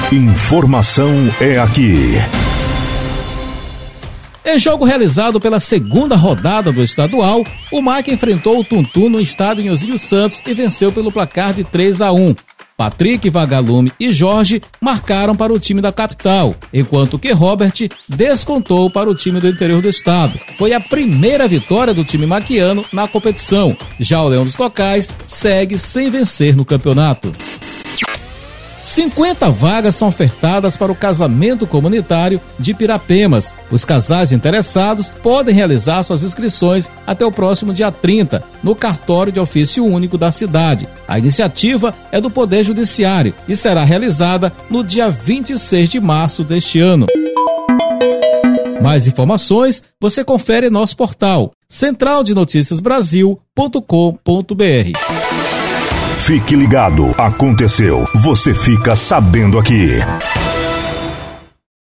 Informação é aqui. Em jogo realizado pela segunda rodada do estadual, o MAC enfrentou o Tuntum no estádio Nhozinho Santos e venceu pelo placar de 3-1. Patrick, Vagalume e Jorge marcaram para o time da capital, enquanto que Robert descontou para o time do interior do estado. Foi a primeira vitória do time maquiano na competição. Já o Leão dos Cocais segue sem vencer no campeonato. 50 vagas são ofertadas para o casamento comunitário de Pirapemas. Os casais interessados podem realizar suas inscrições até o próximo dia 30, no cartório de ofício único da cidade. A iniciativa é do Poder Judiciário e será realizada no dia 26 de março deste ano. Mais informações você confere em nosso portal centraldenoticiasbrasil.com.br. Fique ligado, aconteceu, você fica sabendo aqui.